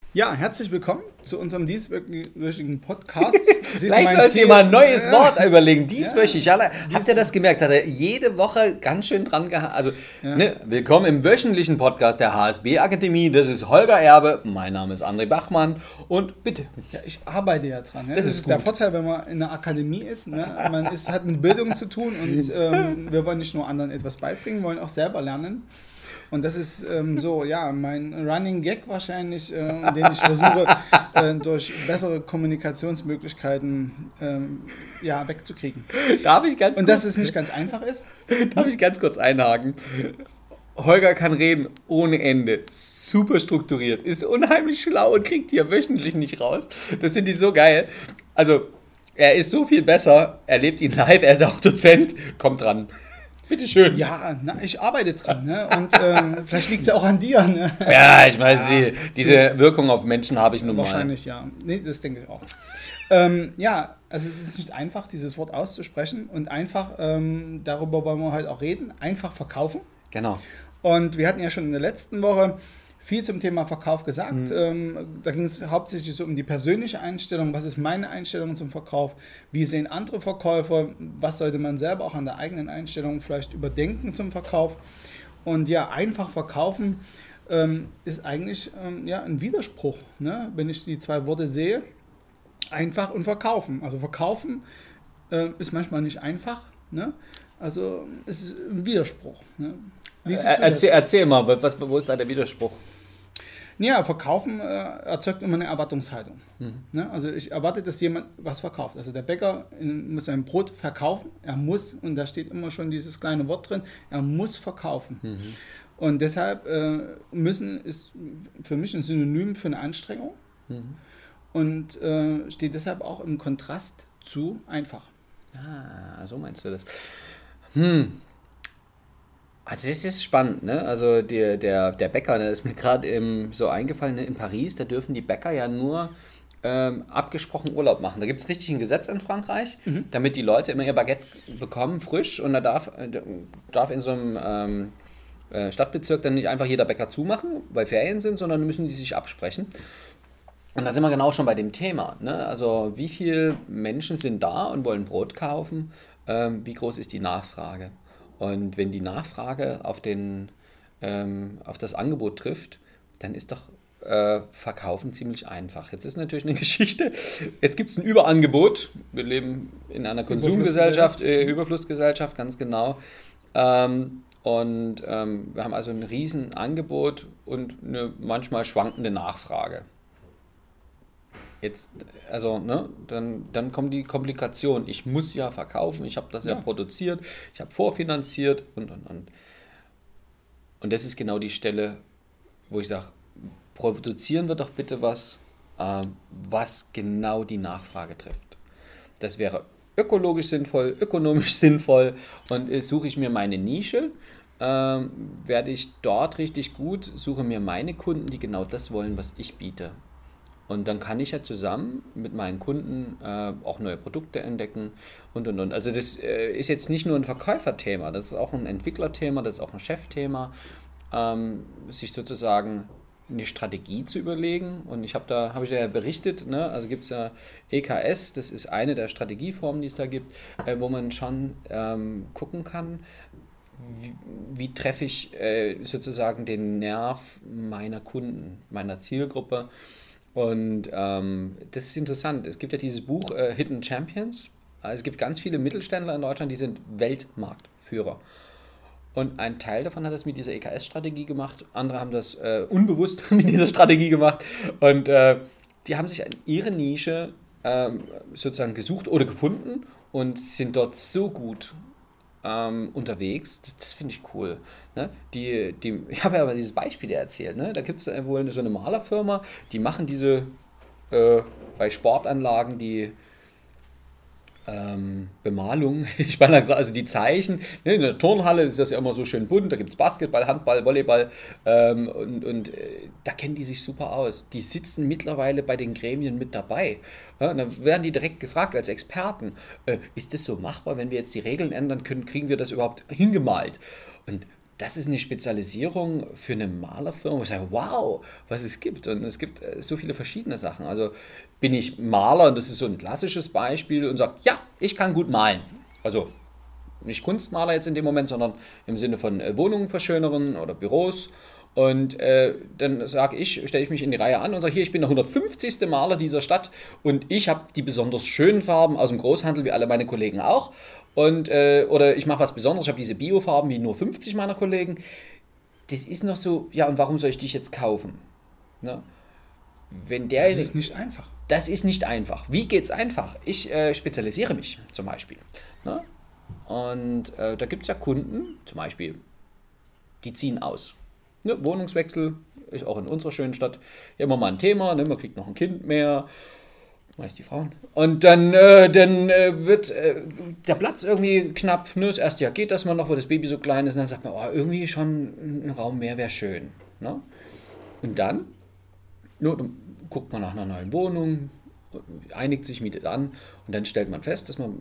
Ja, herzlich willkommen zu unserem dieswöchigen Podcast. Vielleicht sollst du dir mal ein neues Wort überlegen. Dieswöchig. Ja, Habt ihr das gemerkt? Hat er jede Woche ganz schön dran gehabt. Also, Ja. willkommen im wöchentlichen Podcast der HSB Akademie. Das ist Holger Erbe. Mein Name ist André Bachmann. Und bitte. Ja, ich arbeite ja dran. Ne? Das ist der gut. Vorteil, wenn man in einer Akademie ist. Ne? Hat mit Bildung zu tun und wir wollen nicht nur anderen etwas beibringen, wollen auch selber lernen. Und das ist mein Running Gag wahrscheinlich, den ich versuche durch bessere Kommunikationsmöglichkeiten wegzukriegen. Und dass es nicht ganz einfach ist. Darf ich ganz kurz einhaken? Holger kann reden ohne Ende. Super strukturiert. Ist unheimlich schlau und kriegt die ja wöchentlich nicht raus. Das finde ich so geil. Also, er ist so viel besser. Er lebt ihn live. Er ist auch Dozent. Kommt dran. Bitteschön. Ja, ich arbeite dran. Ne? Und vielleicht liegt es ja auch an dir. Ne? Ja, ich weiß, diese Wirkung auf Menschen habe ich nun mal. Wahrscheinlich, ja. Nee, das denke ich auch. Also es ist nicht einfach, dieses Wort auszusprechen. Und einfach, darüber wollen wir heute auch reden, einfach verkaufen. Genau. Und wir hatten ja schon in der letzten Woche viel zum Thema Verkauf gesagt. Da ging es hauptsächlich so um die persönliche Einstellung. Was ist meine Einstellung zum Verkauf? Wie sehen andere Verkäufer? Was sollte man selber auch an der eigenen Einstellung vielleicht überdenken zum Verkauf? Und ja, einfach verkaufen ist eigentlich ein Widerspruch, ne? Wenn ich die zwei Worte sehe. Einfach und verkaufen. Also verkaufen ist manchmal nicht einfach, ne? Also es ist ein Widerspruch. Ne? Erzähl mal, wo ist da der Widerspruch? Ja, verkaufen erzeugt immer eine Erwartungshaltung. Ne? Also ich erwarte, dass jemand was verkauft. Also der Bäcker muss sein Brot verkaufen. Er muss, und da steht immer schon dieses kleine Wort drin, er muss verkaufen. Und deshalb müssen ist für mich ein Synonym für eine Anstrengung und steht deshalb auch im Kontrast zu einfach. Ah, so meinst du das. Also das ist spannend, ne? Also der Bäcker, ne, ist mir gerade so eingefallen, ne? In Paris, da dürfen die Bäcker ja nur abgesprochen Urlaub machen. Da gibt es richtig ein Gesetz in Frankreich, damit die Leute immer ihr Baguette bekommen, frisch, und da darf in so einem Stadtbezirk dann nicht einfach jeder Bäcker zumachen, weil Ferien sind, sondern müssen die sich absprechen. Und da sind wir genau schon bei dem Thema, ne? Also wie viele Menschen sind da und wollen Brot kaufen? Wie groß ist die Nachfrage? Und wenn die Nachfrage auf das Angebot trifft, dann ist doch Verkaufen ziemlich einfach. Jetzt ist natürlich eine Geschichte, jetzt gibt es ein Überangebot. Wir leben in einer Konsumgesellschaft, Überflussgesellschaft, ganz genau. Wir haben also ein riesen Angebot und eine manchmal schwankende Nachfrage. Jetzt, also, ne, dann kommt die Komplikation. Ich muss ja verkaufen, ich habe das ja produziert, ich habe vorfinanziert und. Und das ist genau die Stelle, wo ich sage, produzieren wir doch bitte was genau die Nachfrage trifft. Das wäre ökologisch sinnvoll, ökonomisch sinnvoll, und suche ich mir meine Nische, werde ich dort richtig gut, suche mir meine Kunden, die genau das wollen, was ich biete. Und dann kann ich ja zusammen mit meinen Kunden auch neue Produkte entdecken und. Also das ist jetzt nicht nur ein Verkäuferthema, das ist auch ein Entwicklerthema, das ist auch ein Chefthema, sich sozusagen eine Strategie zu überlegen. Und habe ich ja berichtet, ne? Also gibt es ja EKS, das ist eine der Strategieformen, die es da gibt, wo man schon gucken kann, wie treffe ich sozusagen den Nerv meiner Kunden, meiner Zielgruppe. Und das ist interessant. Es gibt ja dieses Buch Hidden Champions. Also es gibt ganz viele Mittelständler in Deutschland, die sind Weltmarktführer. Und ein Teil davon hat das mit dieser EKS-Strategie gemacht. Andere haben das unbewusst mit dieser Strategie gemacht. Und die haben sich ihre Nische sozusagen gesucht oder gefunden und sind dort so gut unterwegs. Das finde ich cool. Ne? Ich habe ja aber dieses Beispiel erzählt. Ne? Da gibt es wohl so eine Malerfirma, die machen diese bei Sportanlagen die Bemalung, ich meine, also die Zeichen. Ne? In der Turnhalle ist das ja immer so schön bunt, da gibt es Basketball, Handball, Volleyball da kennen die sich super aus. Die sitzen mittlerweile bei den Gremien mit dabei. Ja, dann werden die direkt gefragt als Experten, ist das so machbar, wenn wir jetzt die Regeln ändern können, kriegen wir das überhaupt hingemalt? Und das ist eine Spezialisierung für eine Malerfirma, wo ich sage, wow, was es gibt. Und es gibt so viele verschiedene Sachen. Also bin ich Maler, und das ist so ein klassisches Beispiel, und sage, ja, ich kann gut malen. Also nicht Kunstmaler jetzt in dem Moment, sondern im Sinne von Wohnungen verschönern oder Büros. Und dann stelle ich mich in die Reihe an und sage, hier, ich bin der 150. Maler dieser Stadt und ich habe die besonders schönen Farben aus dem Großhandel, wie alle meine Kollegen auch. Und, oder ich mache was Besonderes, ich habe diese Biofarben wie nur 50 meiner Kollegen. Das ist noch so, ja, und warum soll ich dich jetzt kaufen? Ne? Das ist nicht einfach. Das ist nicht einfach. Wie geht's einfach? Ich spezialisiere mich zum Beispiel. Ne? Und da gibt es ja Kunden, zum Beispiel, die ziehen aus. Ne? Wohnungswechsel ist auch in unserer schönen Stadt ja immer mal ein Thema. Ne? Man kriegt noch ein Kind mehr, meist die Frauen. Und dann wird der Platz irgendwie knapp. Ne? Das erste Jahr geht das mal noch, wo das Baby so klein ist. Und dann sagt man, oh, irgendwie schon ein Raum mehr wäre schön. Ne? Und dann guckt man nach einer neuen Wohnung, einigt sich, mietet an und dann stellt man fest, dass man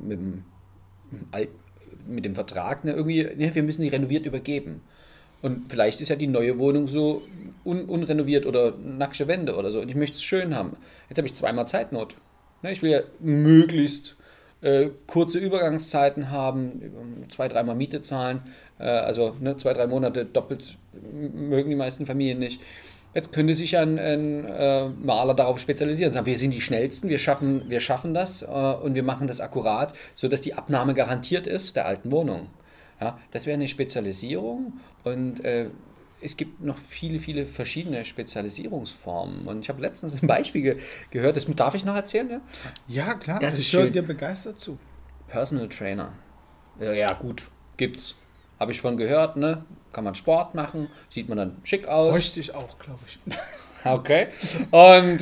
mit dem Vertrag wir müssen die renoviert übergeben. Und vielleicht ist ja die neue Wohnung so unrenoviert oder nackte Wände oder so und ich möchte es schön haben. Jetzt habe ich zweimal Zeitnot. Ich will ja möglichst kurze Übergangszeiten haben, 2-3 Mal Miete zahlen, 2-3 Monate doppelt mögen die meisten Familien nicht. Jetzt könnte sich ein Maler darauf spezialisieren. Sagen, wir sind die Schnellsten, wir schaffen das und wir machen das akkurat, sodass die Abnahme garantiert ist der alten Wohnung. Ja, das wäre eine Spezialisierung und es gibt noch viele, viele verschiedene Spezialisierungsformen. Und ich habe letztens ein Beispiel gehört, das darf ich noch erzählen? Ja, ja klar, das ich höre dir begeistert zu. Personal Trainer. Ja, gut, gibt's. Habe ich schon gehört, ne? Kann man Sport machen, sieht man dann schick aus. Bräuchte ich auch, glaube ich. Okay. Und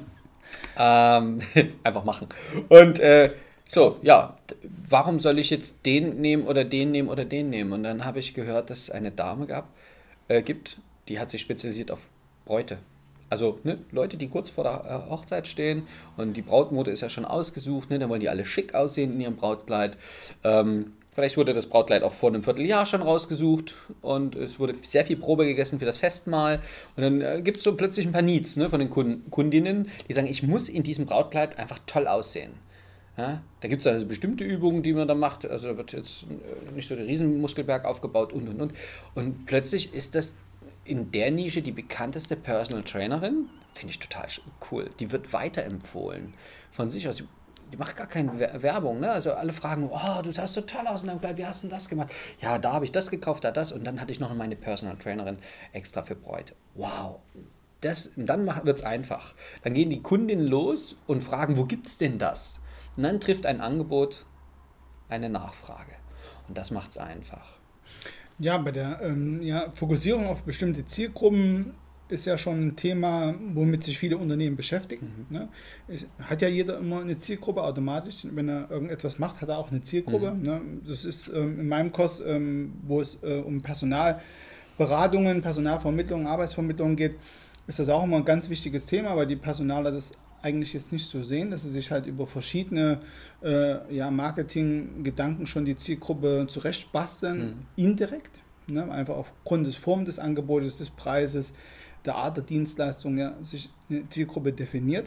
einfach machen. Und warum soll ich jetzt den nehmen oder den nehmen oder den nehmen? Und dann habe ich gehört, dass es eine Dame gibt, die hat sich spezialisiert auf Bräute. Also Leute, die kurz vor der Hochzeit stehen und die Brautmode ist ja schon ausgesucht, dann wollen die alle schick aussehen in ihrem Brautkleid. Vielleicht wurde das Brautkleid auch vor einem Vierteljahr schon rausgesucht und es wurde sehr viel Probe gegessen für das Festmahl. Und dann gibt es so plötzlich ein paar Needs von den Kundinnen, die sagen, ich muss in diesem Brautkleid einfach toll aussehen. Ja, da gibt es also bestimmte Übungen, die man da macht. Also da wird jetzt nicht so der Riesenmuskelberg aufgebaut und. Und plötzlich ist das in der Nische die bekannteste Personal Trainerin. Finde ich total cool. Die wird weiterempfohlen von sich aus. Die macht gar keine Werbung, ne? Also alle fragen, oh, du sahst so toll aus in deinem Kleid, wie hast du denn das gemacht? Ja, da habe ich das gekauft, da das und dann hatte ich noch meine Personal Trainerin extra für Bräute. Wow, dann wird es einfach. Dann gehen die Kundinnen los und fragen, wo gibt es denn das? Und dann trifft ein Angebot eine Nachfrage und das macht es einfach. Ja, bei der Fokussierung auf bestimmte Zielgruppen ist ja schon ein Thema, womit sich viele Unternehmen beschäftigen. Ne? Hat ja jeder immer eine Zielgruppe automatisch. Wenn er irgendetwas macht, hat er auch eine Zielgruppe. Ne? Das ist in meinem Kurs, wo es um Personalberatungen, Personalvermittlung, Arbeitsvermittlung geht, ist das auch immer ein ganz wichtiges Thema, weil die Personaler das eigentlich jetzt nicht so sehen, dass sie sich halt über verschiedene Marketing-Gedanken schon die Zielgruppe zurechtbasteln, indirekt. Ne? Einfach aufgrund des Form des Angebotes, des Preises, der Art der Dienstleistung sich eine Zielgruppe definiert.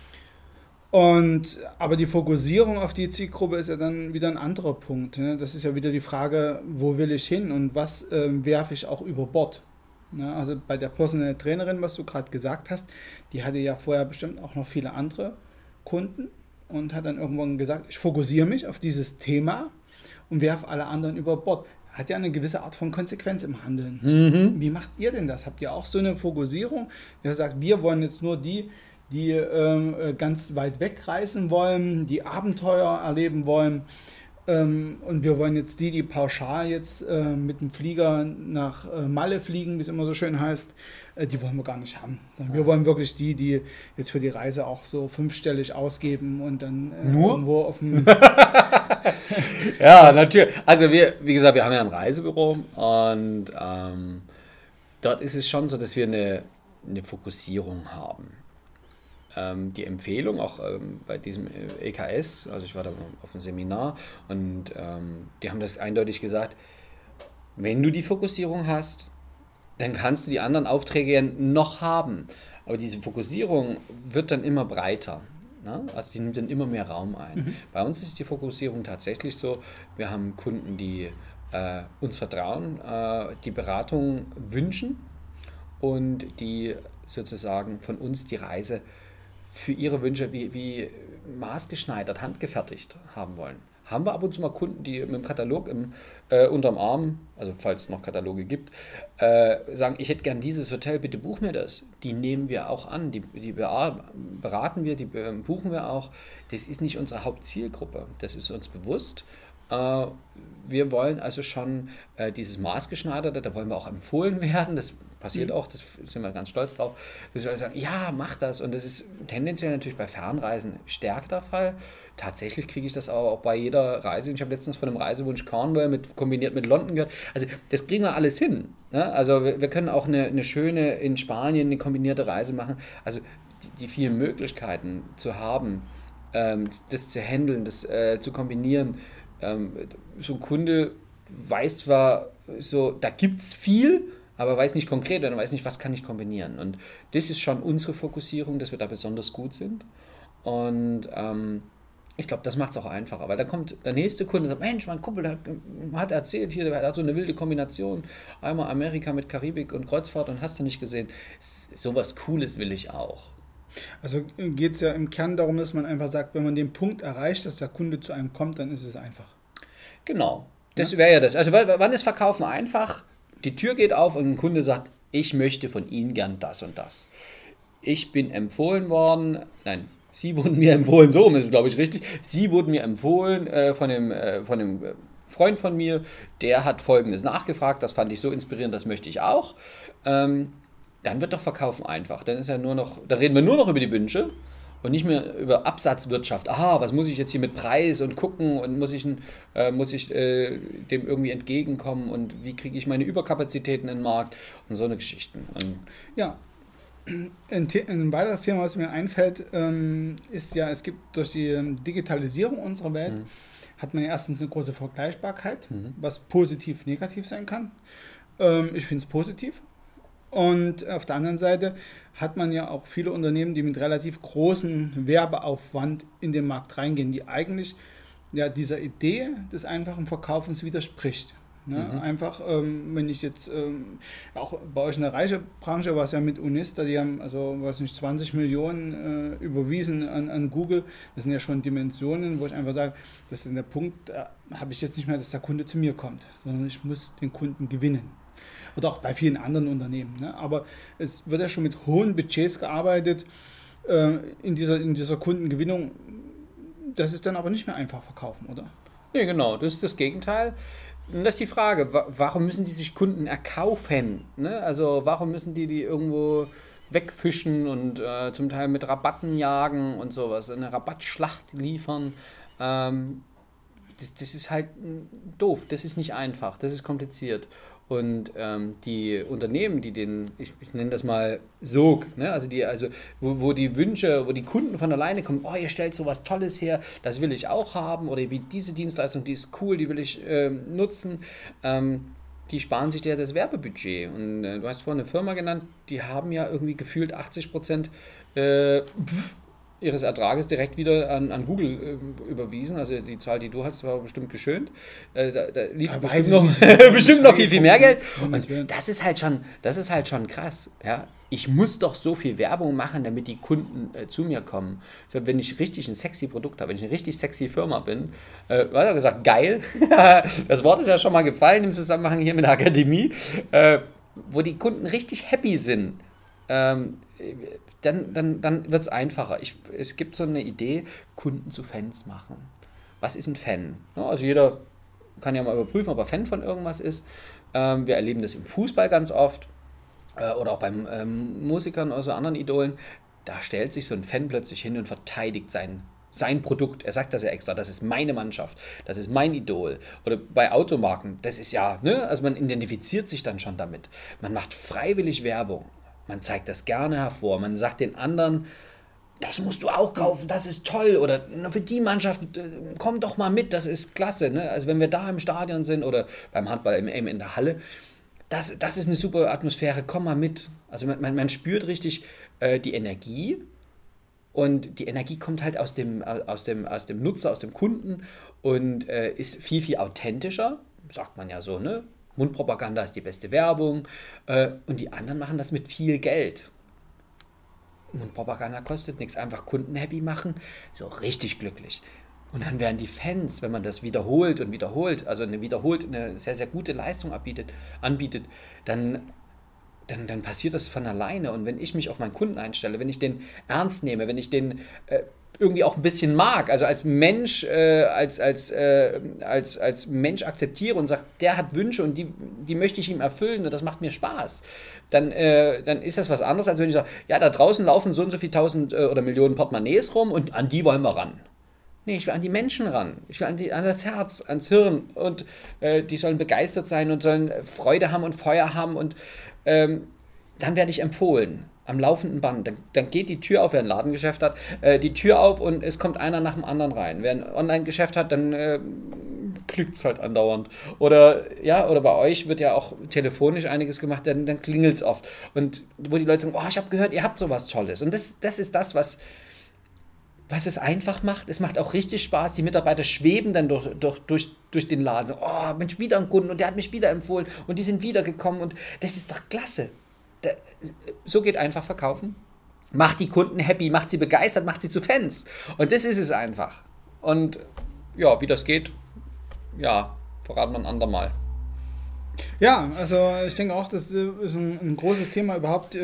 Aber die Fokussierung auf die Zielgruppe ist ja dann wieder ein anderer Punkt. Ne? Das ist ja wieder die Frage, wo will ich hin und was werfe ich auch über Bord. Ne? Also bei der Personal Trainerin, was du gerade gesagt hast, die hatte ja vorher bestimmt auch noch viele andere Kunden und hat dann irgendwann gesagt, ich fokussiere mich auf dieses Thema und werfe alle anderen über Bord. Hat ja eine gewisse Art von Konsequenz im Handeln. Wie macht ihr denn das? Habt ihr auch so eine Fokussierung? Ihr sagt, wir wollen jetzt nur die ganz weit wegreisen wollen, die Abenteuer erleben wollen und wir wollen jetzt die pauschal jetzt mit dem Flieger nach Malle fliegen, wie es immer so schön heißt, die wollen wir gar nicht haben. Wir wollen wirklich die jetzt für die Reise auch so 5-stellig ausgeben und dann irgendwo auf dem... Ja, natürlich. Also wie gesagt, wir haben ja ein Reisebüro und dort ist es schon so, dass wir eine Fokussierung haben. Die Empfehlung auch bei diesem EKS, also ich war da auf einem Seminar und die haben das eindeutig gesagt, Wenn du die Fokussierung hast, dann kannst du die anderen Aufträge ja noch haben. Aber diese Fokussierung wird dann immer breiter. Ne? Also die nimmt dann immer mehr Raum ein. Bei uns ist die Fokussierung tatsächlich so, wir haben Kunden, die uns vertrauen, die Beratung wünschen und die sozusagen von uns die Reise für ihre Wünsche wie maßgeschneidert, handgefertigt haben wollen. Haben wir ab und zu mal Kunden, die mit dem Katalog unterm Arm, also falls es noch Kataloge gibt, sagen, ich hätte gern dieses Hotel, bitte buch mir das. Die nehmen wir auch an, die beraten wir, die buchen wir auch. Das ist nicht unsere Hauptzielgruppe, das ist uns bewusst. Wir wollen also schon dieses Maßgeschneiderte, da wollen wir auch empfohlen werden, das passiert auch, das sind wir ganz stolz drauf. Wir sollen sagen, ja, mach das. Und das ist tendenziell natürlich bei Fernreisen stärker der Fall. Tatsächlich kriege ich das auch bei jeder Reise. Ich habe letztens von einem Reisewunsch Cornwall kombiniert mit London gehört. Also das kriegen wir alles hin. Ne? Also wir können auch eine schöne in Spanien, eine kombinierte Reise machen. Also die vielen Möglichkeiten zu haben, das zu handeln, das zu kombinieren. So ein Kunde weiß zwar, so, da gibt es viel, aber weiß nicht konkret oder weiß nicht, was kann ich kombinieren. Und das ist schon unsere Fokussierung, dass wir da besonders gut sind. Und ich glaube, das macht es auch einfacher, weil dann kommt der nächste Kunde und sagt, Mensch, mein Kumpel hat erzählt, hier, der hat so eine wilde Kombination, einmal Amerika mit Karibik und Kreuzfahrt und hast du nicht gesehen. Sowas Cooles will ich auch. Also geht es ja im Kern darum, dass man einfach sagt, wenn man den Punkt erreicht, dass der Kunde zu einem kommt, dann ist es einfach. Genau, das wäre ja das. Also wann ist Verkaufen einfach? Die Tür geht auf und ein Kunde sagt, ich möchte von Ihnen gern das und das. Ich bin empfohlen worden, nein, Sie wurden mir empfohlen, so ist es glaube ich richtig, Sie wurden mir empfohlen von dem Freund von mir, der hat Folgendes nachgefragt, das fand ich so inspirierend, das möchte ich auch. Dann wird doch Verkaufen einfach, dann reden wir nur noch über die Wünsche und nicht mehr über Absatzwirtschaft. Aha, was muss ich jetzt hier mit Preis und gucken und muss ich dem irgendwie entgegenkommen und wie kriege ich meine Überkapazitäten in den Markt und so eine Geschichten. Und ja, ein weiteres Thema, was mir einfällt, ist ja, es gibt durch die Digitalisierung unserer Welt, hat man ja erstens eine große Vergleichbarkeit, was positiv, negativ sein kann. Ich finde es positiv. Und auf der anderen Seite hat man ja auch viele Unternehmen, die mit relativ großem Werbeaufwand in den Markt reingehen, die eigentlich ja dieser Idee des einfachen Verkaufens widerspricht. Ne? Einfach, wenn ich jetzt auch bei euch in der Reisebranche, was ja mit Unista, die haben also 20 Millionen überwiesen an Google, das sind ja schon Dimensionen, wo ich einfach sage, das ist der Punkt, da habe ich jetzt nicht mehr, dass der Kunde zu mir kommt, sondern ich muss den Kunden gewinnen. Oder auch bei vielen anderen Unternehmen. Ne? Aber es wird ja schon mit hohen Budgets gearbeitet in dieser Kundengewinnung. Das ist dann aber nicht mehr einfach verkaufen, oder? Nee, genau, das ist das Gegenteil. Und das ist die Frage, warum müssen die sich Kunden erkaufen? Ne? Also warum müssen die irgendwo wegfischen und zum Teil mit Rabatten jagen und sowas, eine Rabattschlacht liefern? Das ist halt doof, das ist nicht einfach, das ist kompliziert. Und die Unternehmen, die ich nenne das mal Sog, ne? Wo die Wünsche, wo die Kunden von alleine kommen, oh, ihr stellt sowas Tolles her, das will ich auch haben, oder wie diese Dienstleistung, die ist cool, die will ich nutzen, die sparen sich ja das Werbebudget. Und du hast vorhin eine Firma genannt, die haben ja irgendwie gefühlt 80% ihres Ertrages direkt wieder an Google überwiesen. Also die Zahl, die du hast, war bestimmt geschönt. Da lief bestimmt noch viel mehr Geld. Und das ist halt schon krass. Ja? Ich muss doch so viel Werbung machen, damit die Kunden zu mir kommen. Also wenn ich richtig ein sexy Produkt habe, wenn ich eine richtig sexy Firma bin, was hat er gesagt, geil. Das Wort ist ja schon mal gefallen im Zusammenhang hier mit der Akademie, wo die Kunden richtig happy sind. Dann wird es einfacher. Es gibt so eine Idee, Kunden zu Fans machen. Was ist ein Fan? Ja, also jeder kann ja mal überprüfen, ob er Fan von irgendwas ist. Wir erleben das im Fußball ganz oft oder auch beim Musikern oder so anderen Idolen. Da stellt sich so ein Fan plötzlich hin und verteidigt sein Produkt. Er sagt das ja extra, das ist meine Mannschaft, das ist mein Idol. Oder bei Automarken, das ist ja, ne? Also man identifiziert sich dann schon damit. Man macht freiwillig Werbung. Man zeigt das gerne hervor. Man sagt den anderen, das musst du auch kaufen, das ist toll. Oder na, für die Mannschaft, komm doch mal mit, das ist klasse. Ne? Also wenn wir da im Stadion sind oder beim Handball in der Halle, das ist eine super Atmosphäre, komm mal mit. Also man spürt richtig die Energie und die Energie kommt halt aus dem Nutzer, aus dem Kunden und ist viel, viel authentischer, sagt man ja so, ne? Mundpropaganda ist die beste Werbung und die anderen machen das mit viel Geld. Mundpropaganda kostet nichts, einfach Kunden happy machen, so richtig glücklich. Und dann werden die Fans, wenn man das wiederholt und wiederholt, also eine sehr, sehr gute Leistung anbietet, dann passiert das von alleine. Und wenn ich mich auf meinen Kunden einstelle, wenn ich den ernst nehme, wenn ich den irgendwie auch ein bisschen mag, also als Mensch, als Mensch akzeptiere und sage, der hat Wünsche und die möchte ich ihm erfüllen und das macht mir Spaß, dann ist das was anderes, als wenn ich sage, ja, da draußen laufen so und so viele tausend oder Millionen Portemonnaies rum und an die wollen wir ran. Nee, ich will an die Menschen ran. Ich will an das Herz, ans Hirn und die sollen begeistert sein und sollen Freude haben und Feuer haben und dann werde ich empfohlen. Am laufenden Band. Dann geht die Tür auf, wer ein Ladengeschäft hat, die Tür auf und es kommt einer nach dem anderen rein. Wer ein Online-Geschäft hat, dann klickt es halt andauernd. Oder bei euch wird ja auch telefonisch einiges gemacht, dann klingelt es oft. Und wo die Leute sagen, oh, ich habe gehört, ihr habt sowas Tolles. Und das ist das, was es einfach macht. Es macht auch richtig Spaß. Die Mitarbeiter schweben dann durch den Laden. So, oh, Mensch, wieder ein Kunden und der hat mich wieder empfohlen und die sind wiedergekommen und das ist doch klasse. So geht einfach verkaufen. Macht die Kunden happy, macht sie begeistert, macht sie zu Fans. Und das ist es einfach. Und ja, wie das geht, ja, verraten wir ein andermal. Ja, also ich denke auch, das ist ein großes Thema überhaupt,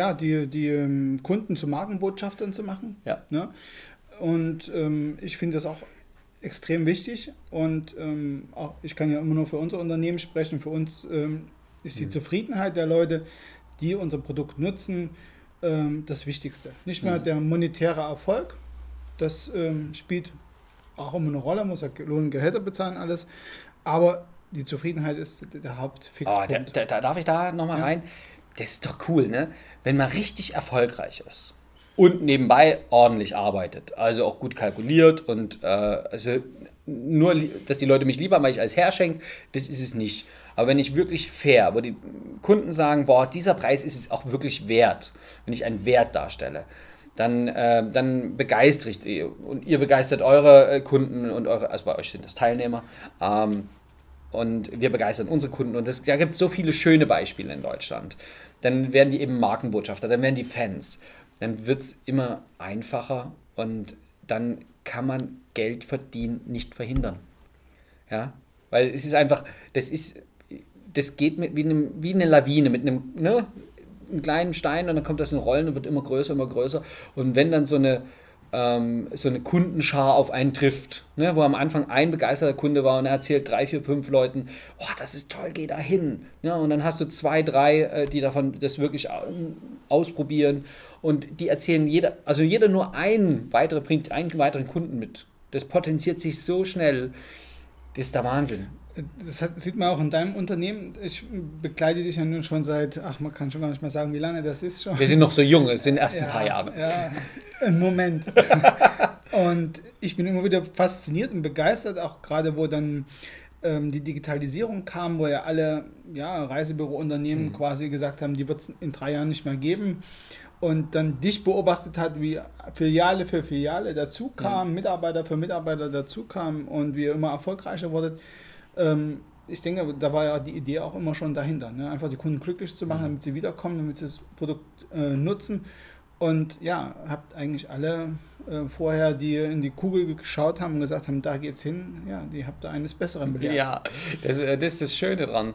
die Kunden zu Markenbotschaftern zu machen. Ja. Ne? Und ich finde das auch extrem wichtig und auch ich kann ja immer nur für unser Unternehmen sprechen. Für uns ist die Zufriedenheit der Leute, die unser Produkt nutzen, das Wichtigste. Nicht mehr der monetäre Erfolg, das spielt auch immer eine Rolle, muss ja Lohn und Gehälter bezahlen, alles, aber die Zufriedenheit ist der Hauptfixpunkt. Darf ich da nochmal rein? Das ist doch cool, ne? Wenn man richtig erfolgreich ist und nebenbei ordentlich arbeitet, also auch gut kalkuliert und also nur, dass die Leute mich lieb haben, weil ich als Herr schenke, das ist es nicht. Aber wenn ich wirklich fair, wo die Kunden sagen, boah, dieser Preis ist es auch wirklich wert, wenn ich einen Wert darstelle, dann begeistere ich die und ihr begeistert eure Kunden und also bei euch sind das Teilnehmer und wir begeistern unsere Kunden und da gibt es so viele schöne Beispiele in Deutschland. Dann werden die eben Markenbotschafter, dann werden die Fans, dann wird es immer einfacher und dann kann man Geld verdienen nicht verhindern. Ja, weil es ist einfach, das geht wie eine Lawine mit einem kleinen Stein und dann kommt das in Rollen und wird immer größer, immer größer. Und wenn dann so eine Kundenschar auf einen trifft, ne, wo am Anfang ein begeisterter Kunde war und er erzählt 3, 4, 5 Leuten, oh, das ist toll, geh da hin. Ja, und dann hast du 2, 3, die davon das wirklich ausprobieren und die erzählen jeder nur bringt einen weiteren Kunden mit. Das potenziert sich so schnell, das ist der Wahnsinn. Das sieht man auch in deinem Unternehmen. Ich begleite dich ja nun schon seit, man kann schon gar nicht mehr sagen, wie lange das ist schon. Wir sind noch so jung, es sind erst ein paar Jahre. Ja, ein Moment. Und ich bin immer wieder fasziniert und begeistert, auch gerade wo dann die Digitalisierung kam, wo ja alle Reisebürounternehmen quasi gesagt haben, die wird es in 3 Jahren nicht mehr geben. Und dann dich beobachtet hat, wie Filiale für Filiale dazu kam, Mitarbeiter für Mitarbeiter dazu kam und wie ihr immer erfolgreicher wurdet. Ich denke, da war ja die Idee auch immer schon dahinter, ne? Einfach die Kunden glücklich zu machen, damit sie wiederkommen, damit sie das Produkt nutzen. Und ja, habt eigentlich alle vorher, die in die Kugel geschaut haben und gesagt haben, da geht's hin, ja, die habt ihr eines Besseren belehrt. Ja, das ist das Schöne dran.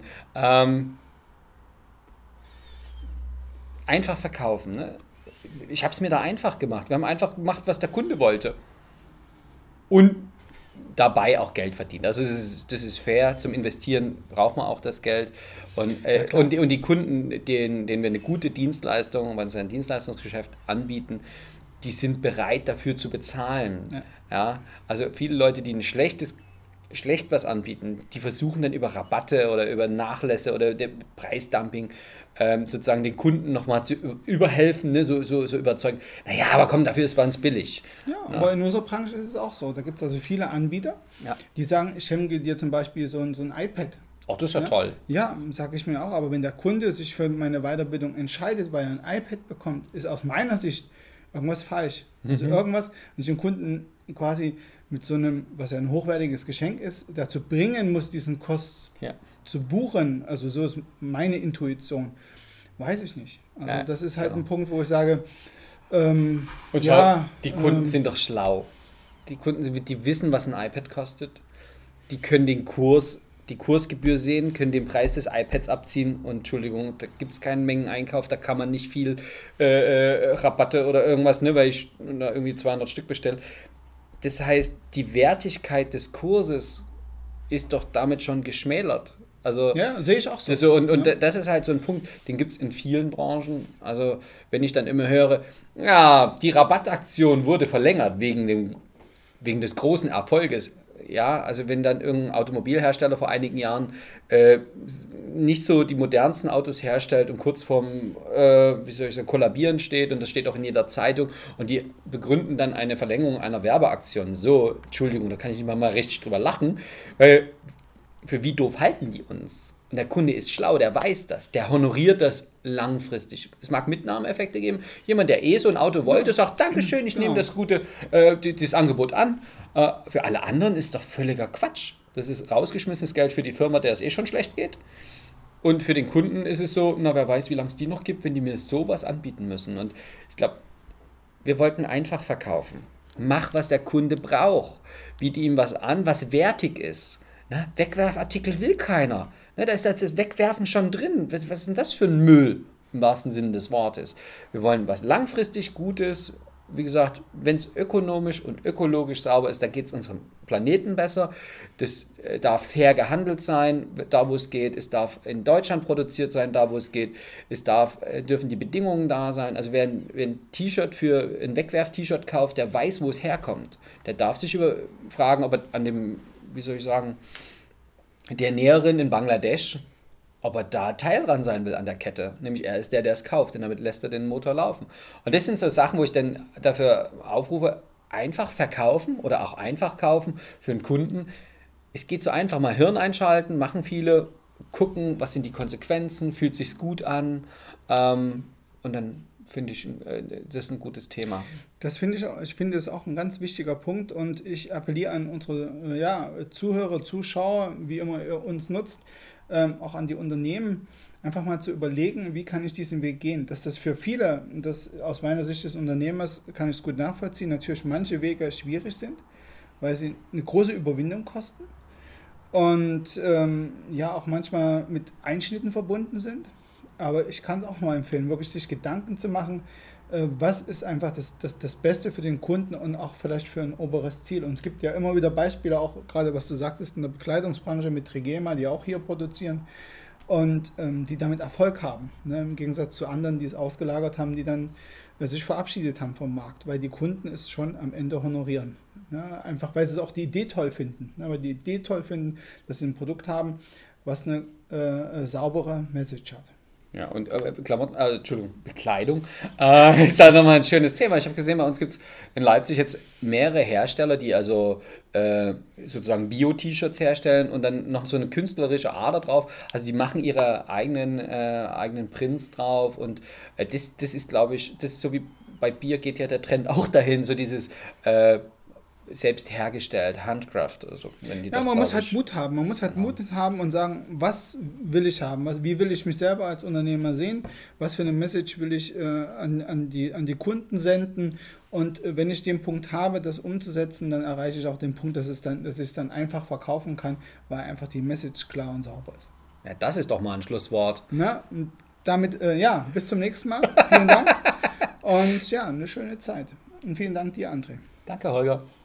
Einfach verkaufen. Ne? Ich habe es mir da einfach gemacht. Wir haben einfach gemacht, was der Kunde wollte. Und dabei auch Geld verdienen. Also das ist fair. Zum Investieren braucht man auch das Geld. Und die Kunden, denen wir eine gute Dienstleistung, wenn sie ein Dienstleistungsgeschäft anbieten, die sind bereit dafür zu bezahlen. Ja. Ja? Also viele Leute, die ein schlechtes schlecht was anbieten, die versuchen dann über Rabatte oder über Nachlässe oder Preisdumping sozusagen den Kunden nochmal zu überhelfen, ne? so überzeugen. Naja, aber komm, dafür ist es bei uns billig. Ja, aber in unserer Branche ist es auch so. Da gibt es also viele Anbieter, die sagen, ich schenke dir zum Beispiel so ein iPad. Ach, das ist ja toll. Ja, sage ich mir auch. Aber wenn der Kunde sich für meine Weiterbildung entscheidet, weil er ein iPad bekommt, ist aus meiner Sicht irgendwas falsch. Also irgendwas, wenn ich den Kunden quasi mit so einem, was ja ein hochwertiges Geschenk ist, dazu bringen muss, diesen Kost zu buchen. Also so ist meine Intuition. Weiß ich nicht. Also das ist halt ein Punkt, wo ich sage, und schau, die Kunden sind doch schlau. Die Kunden, die wissen, was ein iPad kostet. Die können die Kursgebühr sehen, können den Preis des iPads abziehen und Entschuldigung, da gibt es keinen Mengeneinkauf, da kann man nicht viel Rabatte oder irgendwas, ne, weil ich da irgendwie 200 Stück bestelle. Das heißt, die Wertigkeit des Kurses ist doch damit schon geschmälert. Also, ja, sehe ich auch so. Das ist halt so ein Punkt, den gibt es in vielen Branchen. Also wenn ich dann immer höre, ja, die Rabattaktion wurde verlängert wegen des großen Erfolges. Ja, also wenn dann irgendein Automobilhersteller vor einigen Jahren nicht so die modernsten Autos herstellt und kurz vorm Kollabieren steht und das steht auch in jeder Zeitung und die begründen dann eine Verlängerung einer Werbeaktion. So, Entschuldigung, da kann ich nicht mal richtig drüber lachen, weil für wie doof halten die uns? Und der Kunde ist schlau, der weiß das, der honoriert das langfristig. Es mag Mitnahmeeffekte geben. Jemand, der so ein Auto wollte, sagt, Dankeschön, ich nehme das Angebot an. Für alle anderen ist doch völliger Quatsch. Das ist rausgeschmissenes Geld für die Firma, der es schon schlecht geht. Und für den Kunden ist es so, wer weiß, wie lange es die noch gibt, wenn die mir sowas anbieten müssen. Und ich glaube, wir wollten einfach verkaufen. Mach, was der Kunde braucht. Biete ihm was an, was wertig ist. Wegwerfartikel will keiner. Da ist das Wegwerfen schon drin. Was ist denn das für ein Müll, im wahrsten Sinne des Wortes? Wir wollen was langfristig Gutes. Wie gesagt, wenn es ökonomisch und ökologisch sauber ist, dann geht es unserem Planeten besser. Das darf fair gehandelt sein, da wo es geht. Es darf in Deutschland produziert sein, da wo es geht. Dürfen die Bedingungen da sein. Also wer ein T-Shirt für ein Wegwerf-T-Shirt kauft, der weiß, wo es herkommt. Der darf sich fragen, ob er an dem, der Näherin in Bangladesch, ob er da Teil dran sein will an der Kette. Nämlich er ist der es kauft, denn damit lässt er den Motor laufen. Und das sind so Sachen, wo ich dann dafür aufrufe, einfach verkaufen oder auch einfach kaufen für einen Kunden. Es geht so einfach, mal Hirn einschalten, machen viele, gucken, was sind die Konsequenzen, fühlt sich's gut an und dann finde ich, das ist ein gutes Thema. Das finde ich auch. Ich finde es auch ein ganz wichtiger Punkt und ich appelliere an unsere Zuhörer, Zuschauer, wie immer ihr uns nutzt, auch an die Unternehmen, einfach mal zu überlegen, wie kann ich diesen Weg gehen. Dass das für viele, das aus meiner Sicht des Unternehmers, kann ich es gut nachvollziehen, natürlich manche Wege schwierig sind, weil sie eine große Überwindung kosten und auch manchmal mit Einschnitten verbunden sind. Aber ich kann es auch mal empfehlen, wirklich sich Gedanken zu machen, was ist einfach das Beste für den Kunden und auch vielleicht für ein oberes Ziel. Und es gibt ja immer wieder Beispiele, auch gerade was du sagtest, in der Bekleidungsbranche mit Trigema, die auch hier produzieren und die damit Erfolg haben. Ne? Im Gegensatz zu anderen, die es ausgelagert haben, die dann sich verabschiedet haben vom Markt, weil die Kunden es schon am Ende honorieren. Ne? Einfach weil sie auch die Idee toll finden. Ne? Weil die Idee toll finden, dass sie ein Produkt haben, was eine saubere Message hat. Ja, und Bekleidung ist halt nochmal ein schönes Thema. Ich habe gesehen, bei uns gibt es in Leipzig jetzt mehrere Hersteller, die also sozusagen Bio-T-Shirts herstellen und dann noch so eine künstlerische Ader drauf. Also die machen ihre eigenen Prints drauf und das ist, glaube ich, das ist so wie bei Bier geht ja der Trend auch dahin, so dieses selbst hergestellt, Handcraft oder so. Man muss halt Mut haben. Man muss halt Mut haben und sagen, was will ich haben? Wie will ich mich selber als Unternehmer sehen? Was für eine Message will ich an die Kunden senden? Und wenn ich den Punkt habe, das umzusetzen, dann erreiche ich auch den Punkt, dass ich es dann einfach verkaufen kann, weil einfach die Message klar und sauber ist. Ja, das ist doch mal ein Schlusswort. Na, und damit, bis zum nächsten Mal. Vielen Dank. Und eine schöne Zeit. Und vielen Dank dir, André. Danke, Holger.